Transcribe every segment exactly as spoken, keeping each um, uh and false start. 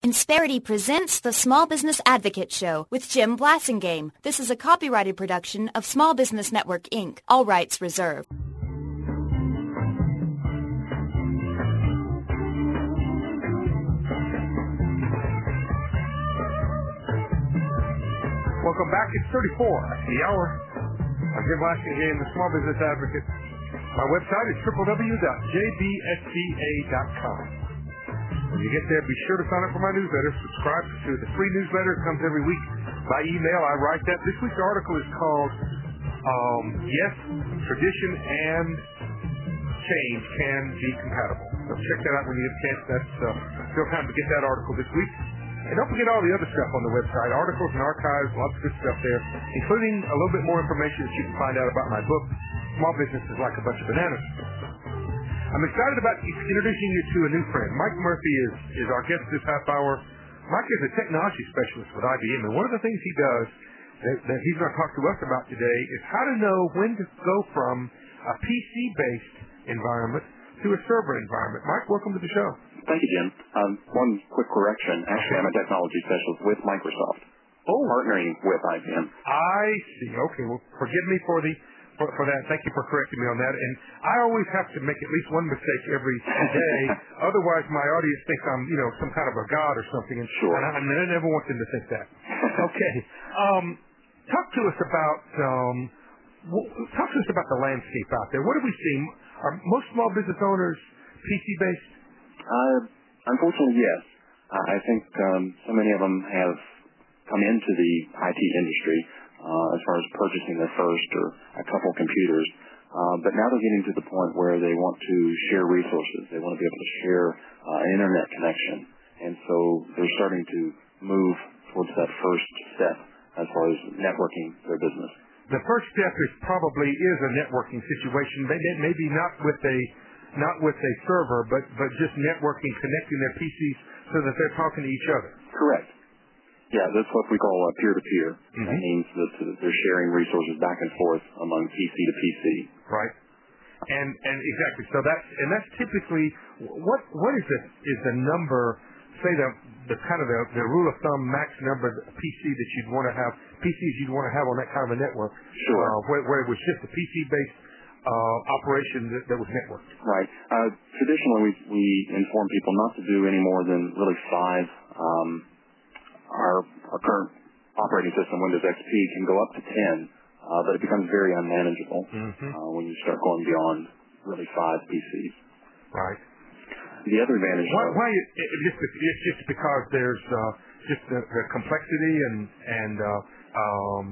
Insperity presents the Small Business Advocate Show with Jim Blasingame. This is a copyrighted production of Small Business Network, Incorporated. All rights reserved. Welcome back. It's thirty-four, the hour. I'm Jim Blasingame, the Small Business Advocate. My website is w w w dot j b s c a dot com. When you get there, be sure to sign up for my newsletter. Subscribe to the free newsletter. It comes every week by email. I write that. This week's article is called um, Yes, Tradition and Change Can Be Compatible. So check that out when you get a chance. That's uh, still time to get that article this week. And don't forget all the other stuff on the website, articles and archives, lots of good stuff there, including a little bit more information that you can find out about my book, Small Business is Like a Bunch of Bananas. I'm excited about introducing you to a new friend. Mike Murphy is, is our guest this half hour. Mike is a technology specialist with I B M, and one of the things he does that, that he's going to talk to us about today is how to know when to go from a P C-based environment to a server environment. Mike, welcome to the show. Thank you, Jim. Um, one quick correction. Actually, I'm a technology specialist with Microsoft. Oh. Partnering with I B M. I see. Okay. Well, forgive me for the for, for that. Thank you for correcting me on that. And I always have to make at least one mistake every day. Otherwise, my audience thinks I'm, you know, some kind of a god or something. And, sure. And I, and I never want them to think that. Okay. Um, talk to us about um, w- talk to us about the landscape out there. What have we seen? Are most small business owners P C-based? Uh, unfortunately, yes. Uh, I think um, so many of them have come into the I T industry uh, as far as purchasing their first or a couple computers, uh, but now they're getting to the point where they want to share resources. They want to be able to share uh, an internet connection, and so they're starting to move towards that first step as far as networking their business. The first step is probably is a networking situation, maybe, maybe not with a not with a server, but, but just networking, connecting their P Cs so that they're talking to each other. Correct. Yeah, that's what we call a peer-to-peer. Mm-hmm. That means that they're sharing resources back and forth among P C to P C. Right. And and exactly. So that's and that's typically what what is the is the number? Say the the kind of the, the rule of thumb max number of P C that you'd want to have P Cs you'd want to have on that kind of a network. Sure. Uh, where, where it was just a P C based uh, operation that, that was networked. Right. Uh, traditionally, we we inform people not to do any more than really five. Um, our our current operating system, Windows X P, can go up to ten, uh, but it becomes very unmanageable mm-hmm. uh, when you start going beyond really five P Cs. Right. The other advantage. Why? why it, it, just, it's just because there's uh, just the, the complexity and and uh, um,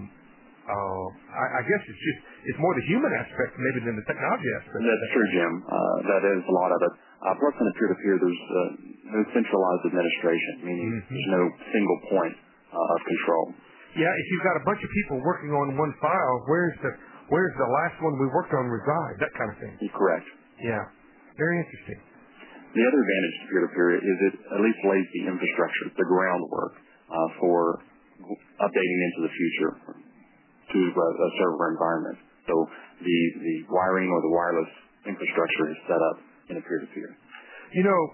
uh, I, I guess it's just it's more the human aspect maybe than the technology aspect. That's true, Jim. Uh, that is a lot of it. Uh, plus, in a peer-to-peer, there's uh, no centralized administration, meaning mm-hmm. there's no single point uh, of control. Yeah, if you've got a bunch of people working on one file, where's the where's the last one we worked on reside? That kind of thing. You're correct. Yeah, very interesting. The other advantage to peer-to-peer is it at least lays the infrastructure, the groundwork uh, for updating into the future to a, a server environment. So the, the wiring or the wireless infrastructure is set up in a peer-to-peer. You know,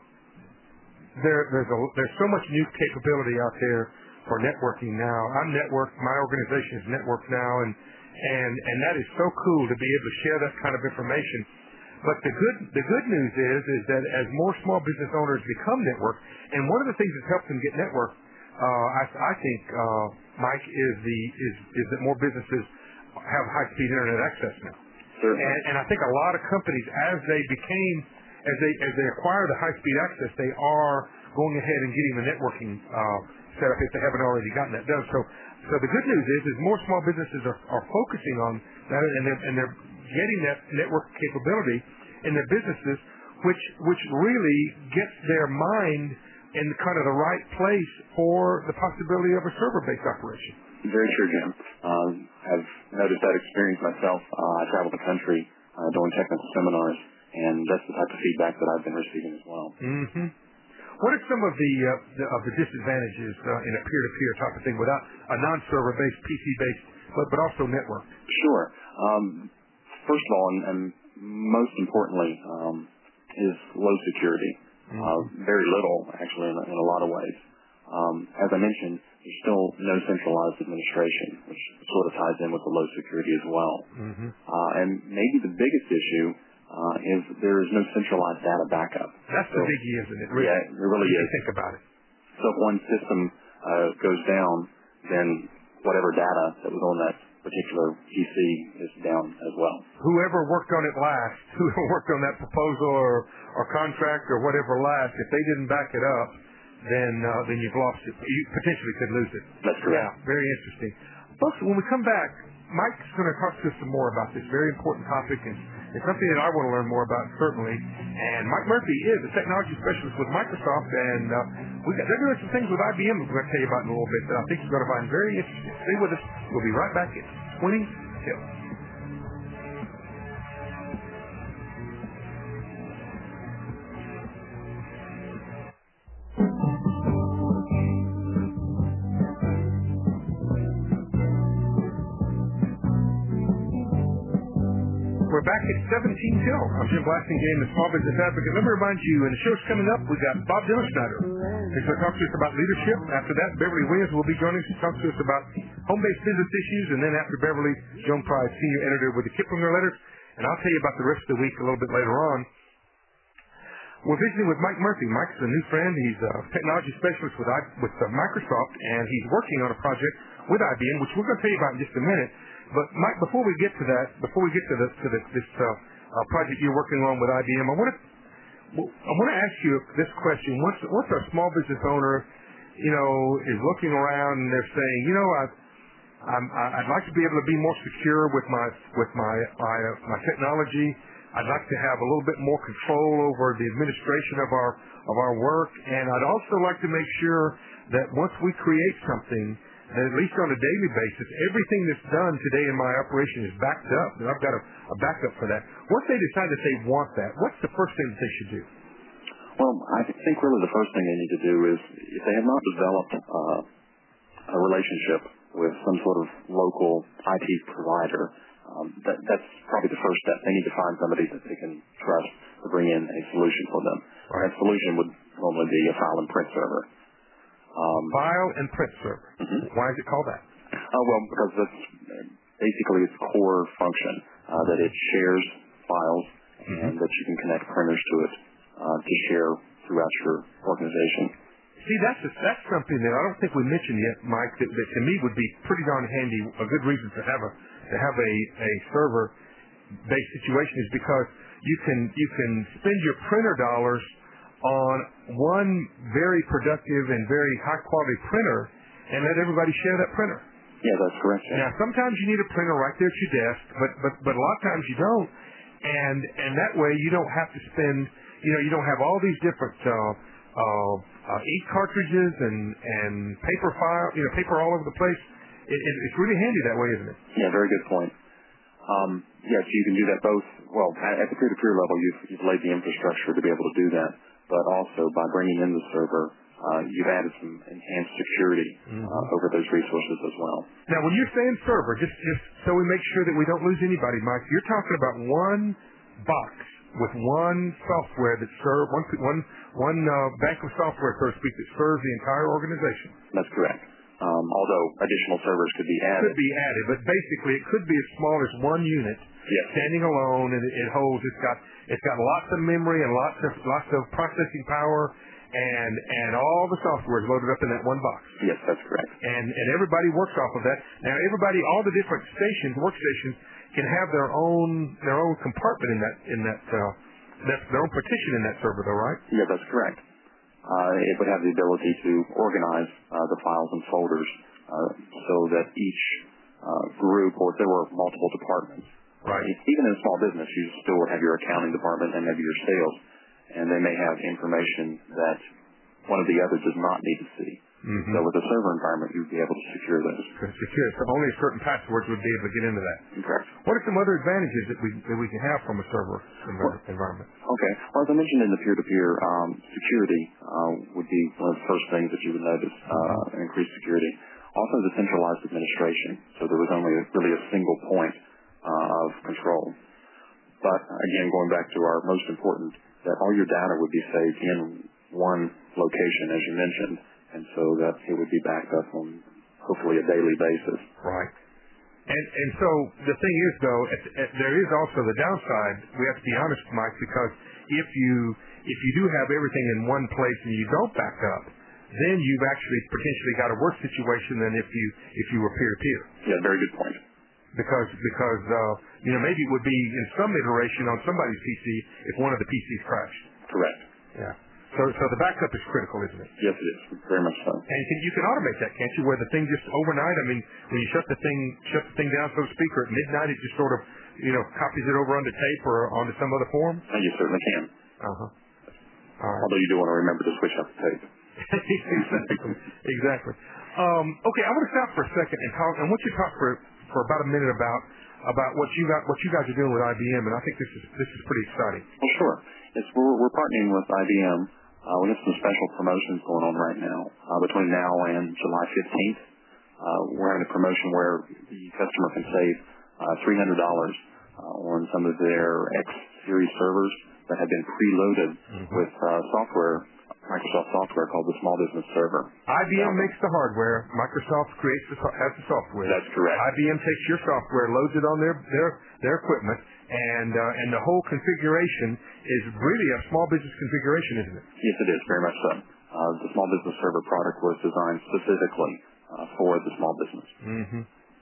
there, there's, a, there's so much new capability out there for networking now. I'm networked. My organization is networked now, and, and, and that is so cool to be able to share that kind of information. But the good the good news is is that as more small business owners become networked, and one of the things that's helped them get networked, uh, I, I think, uh, Mike, is the is is that more businesses have high speed internet access now. Certainly. And, and I think a lot of companies, as they became as they as they acquire the high speed access, they are going ahead and getting the networking uh, set up if they haven't already gotten that done. So so the good news is is more small businesses are, are focusing on that, and they're and they're getting that network capability in their businesses, which which really gets their mind in kind of the right place for the possibility of a server-based operation. Very true, Jim. Um, I've noticed that experience myself. Uh, I travel the country uh, doing technical seminars, and that's the type of feedback that I've been receiving as well. Mm-hmm. What are some of the, uh, the of the disadvantages uh, in a peer-to-peer type of thing without a non-server-based, P C-based, but, but also network? Sure. Um, first of all, and, and most importantly, um, is low security. Mm-hmm. Uh, very little, actually, in, in a lot of ways. Um, as I mentioned, there's still no centralized administration, which sort of ties in with the low security as well. Mm-hmm. Uh, and maybe the biggest issue uh, is there is no centralized data backup. That's so, the biggie, isn't it? Really? Yeah, it really is. Think about it. So if one system uh, goes down, then whatever data that was on that particular P C is down as well. Whoever worked on it last, whoever worked on that proposal or, or contract or whatever last, if they didn't back it up, then uh, then you've lost it. You potentially could lose it. That's correct. Yeah, very interesting. Folks, when we come back, Mike's going to talk to us some more about this very important topic, and it's something that I want to learn more about, certainly. And Mike Murphy is a technology specialist with Microsoft, and uh, we got, they're doing some things with I B M that we're going to tell you about in a little bit that I think you're going to find very interesting. Stay with us. We'll be right back at twenty till. We're back at seventeen till. I'm Jim Blasingame, the Small Business Advocate. Let me remind you, and the show's coming up, we've got Bob Dillerschneider. He's going to talk to us about leadership. After that, Beverly Williams will be joining us to talk to us about home-based business issues. And then after Beverly, Joan Price, Senior Editor with the Kiplinger Letters. And I'll tell you about the rest of the week a little bit later on. We're visiting with Mike Murphy. Mike's a new friend. He's a technology specialist with, I, with uh, Microsoft, and he's working on a project with I B M, which we're going to tell you about in just a minute. But Mike, before we get to that, before we get to, the, to the, this uh, uh, project you're working on with I B M, I want to I want to ask you this question: Once once a small business owner, you know, is looking around and they're saying, you know, I, I'm, I'd like to be able to be more secure with my with my my, uh, my technology. I'd like to have a little bit more control over the administration of our of our work, and I'd also like to make sure that once we create something, and at least on a daily basis, everything that's done today in my operation is backed up, and I've got a, a backup for that. Once they decide that they want that, what's the first thing that they should do? Well, I think really the first thing they need to do is, if they have not developed uh, a relationship with some sort of local I T provider, um, that, that's probably the first step. They need to find somebody that they can trust to bring in a solution for them. Right. That solution would normally be a file and print server. Um, File and print server. Mm-hmm. Why is it called that? Uh, well, because that's basically its core function, uh, that it shares files mm-hmm. and that you can connect printers to it uh, to share throughout your organization. See, that's a, that's something that I don't think we mentioned yet, Mike, that, that to me would be pretty darn handy. A good reason to have a to have a, a server-based situation is because you can you can spend your printer dollars on one very productive and very high-quality printer and let everybody share that printer. Yeah, that's correct. Yeah. Now, sometimes you need a printer right there at your desk, but, but, but a lot of times you don't. And and that way you don't have to spend, you know, you don't have all these different uh, uh, uh, ink cartridges and, and paper file, you know, paper all over the place. It, it, it's really handy that way, isn't it? Yeah, very good point. Um, yes, you can do that both, well, at, at the peer-to-peer level, you've, you've laid the infrastructure to be able to do that. But also by bringing in the server, uh, you've added some enhanced security mm-hmm. uh, over those resources as well. Now, when you're saying server, just, just so we make sure that we don't lose anybody, Mike, you're talking about one box with one software that serves, one, one, one uh, bank of software, so to speak, that serves the entire organization. That's correct. Um, although additional servers could be added. Could be added, but basically it could be as small as one unit yes. standing alone, and it, it holds. It's got it's got lots of memory and lots of lots of processing power, and and all the software is loaded up in that one box. Yes, that's correct. And and everybody works off of that. Now everybody, all the different stations, workstations, can have their own their own compartment in that in that uh, that their own partition in that server, though, right? Yeah, that's correct. Uh, it would have the ability to organize uh, the files and folders uh, so that each uh, group, or if there were multiple departments, right. even in a small business, you still would have your accounting department and maybe your sales, and they may have information that one of the others does not need to see. Mm-hmm. So with a server environment, you'd be able to secure those. Secure. So only certain passwords would be able to get into that. Correct. What are some other advantages that we that we can have from a server well, environment? Okay. Well, as I mentioned in the peer-to-peer, um, security uh, would be one of the first things that you would notice, uh, increased security. Also, the centralized administration. So there was only a, really a single point uh, of control. But again, going back to our most important, that all your data would be saved in one location, as you mentioned. And so that it would be backed up on hopefully a daily basis. Right. And and so the thing is, though, at, at, there is also the downside. We have to be honest, Mike, because if you if you do have everything in one place and you don't back up, then you've actually potentially got a worse situation than if you if you were peer to peer. Yeah, very good point. Because because uh, you know, maybe it would be in some iteration on somebody's P C if one of the P Cs crashed. Correct. Yeah. So so the backup is critical, isn't it? Yes, it is. Very much so. And you can, you can automate that, can't you? Where the thing just overnight. I mean, when you shut the thing shut the thing down, so to speak, or at midnight, it just sort of you know copies it over onto tape or onto some other form. And you certainly can. Uh huh. Right. Although you do want to remember to switch out the tape. exactly. Exactly. Um, okay, I want to stop for a second and talk. I want you to talk for for about a minute about about what you got what you guys are doing with I B M, and I think this is this is pretty exciting. Well, sure. Yes, we're we're partnering with I B M. Uh, we have some special promotions going on right now uh, between now and July fifteenth. Uh, we're having a promotion where the customer can save uh, three hundred dollars uh, on some of their X series servers that have been preloaded mm-hmm. with uh, software. Microsoft software called the Small Business Server. I B M um, makes the hardware. Microsoft creates the, has the software. That's correct. I B M takes your software, loads it on their their, their equipment, and uh, and the whole configuration is really a small business configuration, isn't it? Yes, it is, very much so. Uh, the Small Business Server product was designed specifically uh, for the small business. Mm-hmm.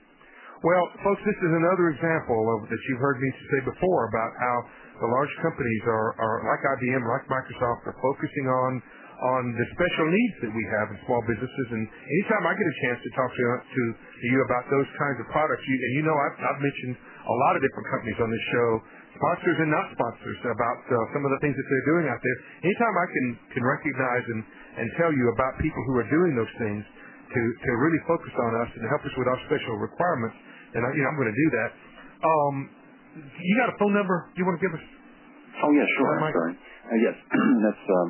Well, folks, this is another example of that you've heard me say before about how the large companies are, are like I B M, like Microsoft, are focusing on on the special needs that we have in small businesses. And anytime I get a chance to talk to to, to you about those kinds of products, you, and you know I've, I've mentioned a lot of different companies on this show, sponsors and not sponsors, about uh, some of the things that they're doing out there. Anytime I can can recognize and and tell you about people who are doing those things to to really focus on us and help us with our special requirements, and I, you know I'm going to do that. Um, You got a phone number you want to give us? Oh, yeah, sure. I'm sorry. Uh, yes, that's, um,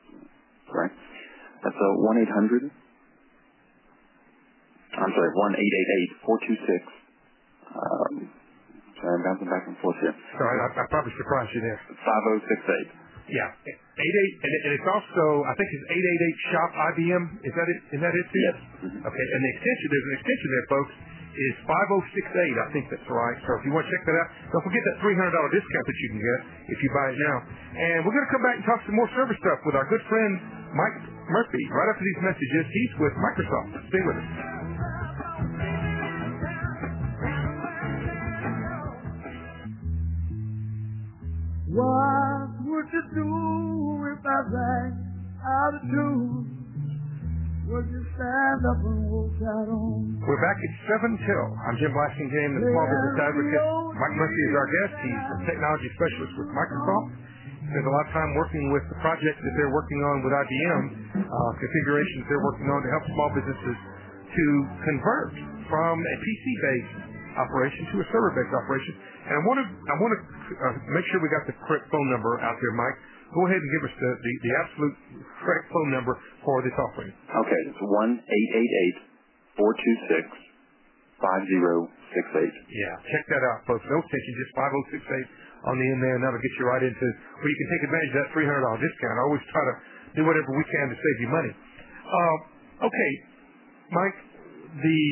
sorry. That's uh, one eight hundred. I'm sorry, one eight eight eight, four two six. Um, sorry, I'm bouncing back and forth here. Sorry, I, I probably surprised you there. five oh six eight. Yeah, eight eight, and, and it's also, I think it's eight eight eight shop I B M. Is that it? Is that it too? Yes. Mm-hmm. Okay, and the extension, there's an extension there, folks, is five oh six eight. I think that's right. So if you want to check that out, don't forget that three hundred dollars discount that you can get if you buy it now. And we're going to come back and talk some more service stuff with our good friend Mike Murphy right after these messages. He's with Microsoft. Stay with us. What would you do if I sang out of tune? Would you stand up and walk out on? We're back at seven till. I'm Jim Blassingame, the Small Business Advocate. Mike Murphy is our guest. He's a technology specialist with Microsoft. He spends a lot of time working with the projects that they're working on with I B M, uh, configurations they're working on to help small businesses to convert from a P C-based operation to a server-based operation. And I want to I want to uh, make sure we got the correct phone number out there, Mike. Go ahead and give us the, the, the absolute correct phone number for this offering. Okay, it's one eight eight eight, four two six, five oh six eight. Yeah, check that out, folks. No extension, just five oh six eight on the end there, and that'll get you right into where you can take advantage of that three hundred dollars discount. I always try to do whatever we can to save you money. Uh, okay, Mike, the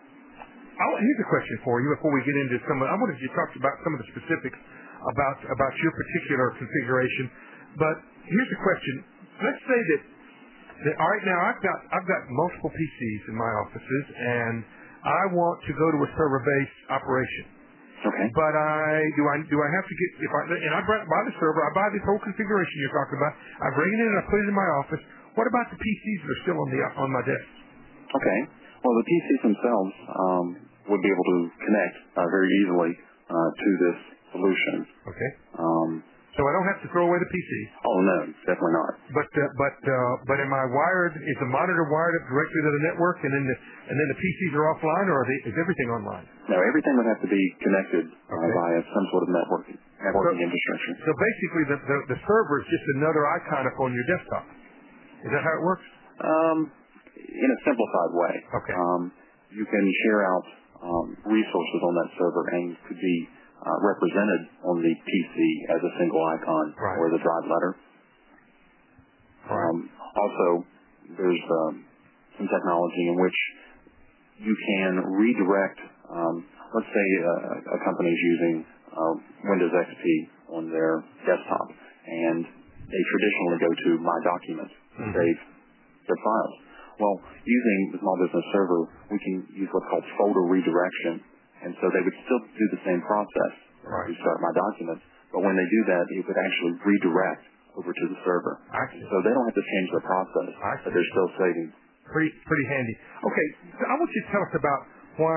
I'll, here's a question for you before we get into some of I wanted you to talk about some of the specifics about about your particular configuration. But here's a question. Let's say that, that all right now I've got I've got multiple P Cs in my offices, and I want to go to a server-based operation. Okay. But I do I do I have to get if I and I buy the server, I buy this whole configuration you're talking about. I bring it in and I put it in my office. What about the P Cs that are still on the on my desk? Okay. Well, the P Cs themselves um, would be able to connect uh, very easily uh, to this solution. Okay. Um, So I don't have to throw away the P C. Oh no, definitely not. But uh, but uh, but am I wired? Is the monitor wired up directly to the network, and then the and then the P Cs are offline, or are they, is everything online? No, everything would have to be connected uh, okay. via some sort of networking networking so, infrastructure. So basically, the, the the server is just another icon up on your desktop. Is that how it works? Um, in a simplified way. Okay. Um, you can share out um, resources on that server, and could be Uh, represented on the P C as a single icon right. or the drive letter. Right. Um, also, there's um, some technology in which you can redirect, um, let's say uh, a company is using uh, Windows X P on their desktop, and they traditionally go to My Documents to mm-hmm. save their files. Well, using the Small Business Server, we can use what's called folder redirection, and so they would still do the same process right. to start My Documents, but when they do that, it would actually redirect over to the server. So they don't have to change the process, but they're still saving. Pretty, pretty handy. Okay, so I want you to tell us about why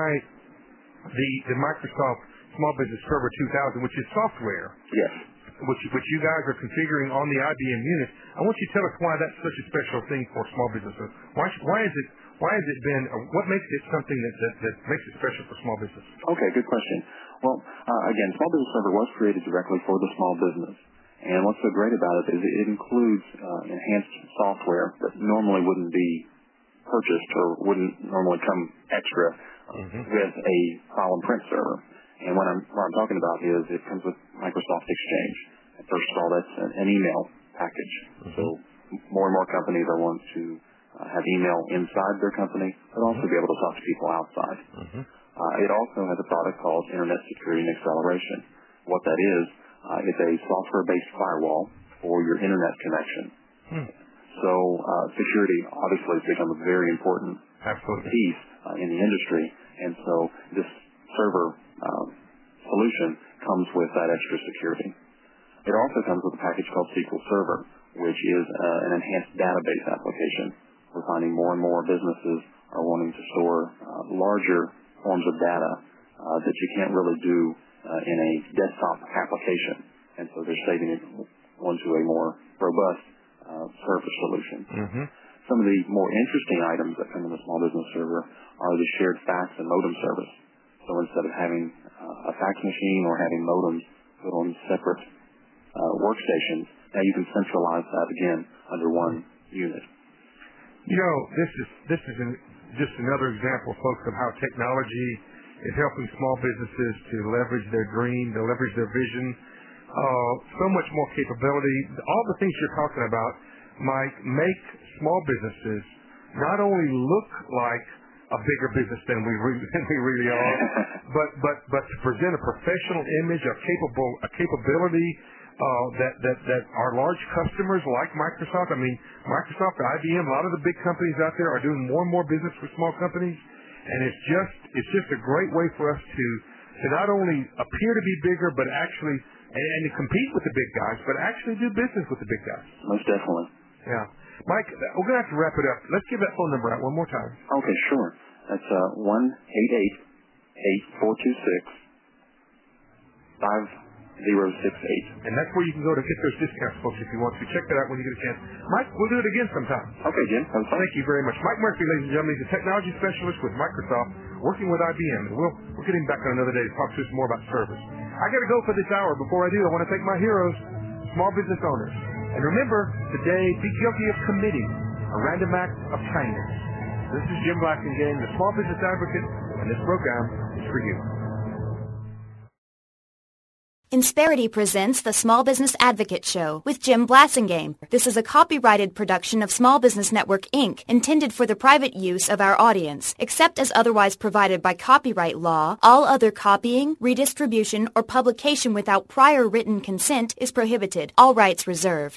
the, the Microsoft Small Business Server two thousand, which is software, yes, which which you guys are configuring on the I B M unit. I want you to tell us why that's such a special thing for small businesses. Why why is it why has it been? Or what makes it something that, that that makes it special for small business? Okay, good question. Well, uh, again, Small Business Server was created directly for the small business, and what's so great about it is it includes uh, enhanced software that normally wouldn't be purchased or wouldn't normally come extra mm-hmm. with a file and print server. And what I'm, what I'm talking about is it comes with Microsoft Exchange. And first of all, that's an, an email package. Mm-hmm. So more and more companies are wanting to uh, have email inside their company, but also mm-hmm. be able to talk to people outside. Mm-hmm. Uh, it also has a product called Internet Security and Acceleration. What that is, uh, it's a software-based firewall for your Internet connection. Hmm. So uh, security obviously has become a very important Absolutely. piece uh, in the industry, and so this server Um, solution comes with that extra security. It also comes with a package called S Q L Server, which is uh, an enhanced database application. We're finding more and more businesses are wanting to store uh, larger forms of data uh, that you can't really do uh, in a desktop application, and so they're saving it onto a more robust uh, server solution. Mm-hmm. Some of the more interesting items that come in the Small Business Server are the shared fax and modem service. So instead of having uh, a fax machine or having modems put on separate uh, workstations, now you can centralize that again under one unit. You know, this is this is an, just another example, folks, of how technology is helping small businesses to leverage their dream, to leverage their vision. Uh, so much more capability. All the things you're talking about, Mike, make small businesses not only look like a bigger business than we re- than we really are, but but but to present a professional image, a capable a capability uh, that that that our large customers like Microsoft. I mean, Microsoft, I B M, a lot of the big companies out there are doing more and more business with small companies, and it's just it's just a great way for us to to not only appear to be bigger, but actually and, and to compete with the big guys, but actually do business with the big guys. Most definitely. Yeah. Mike, we're going to have to wrap it up. Let's give that phone number out one more time. Okay, sure. That's uh, one eight eight eight four two six five zero six eight. And that's where you can go to get those discounts, folks, if you want to. Check that out when you get a chance. Mike, we'll do it again sometime. Okay, Jim. Thank you very much. Mike Murphy, ladies and gentlemen, he's a technology specialist with Microsoft, working with I B M. And we'll, we'll get him back on another day to talk to us more about service. I got to go for this hour. Before I do, I want to thank my heroes, small business owners. And remember, today, be guilty of committing a random act of kindness. This is Jim Blassingame, the Small Business Advocate, and this program is for you. Insperity presents the Small Business Advocate Show with Jim Blassingame. This is a copyrighted production of Small Business Network, Incorporated, intended for the private use of our audience. Except as otherwise provided by copyright law, all other copying, redistribution, or publication without prior written consent is prohibited. All rights reserved.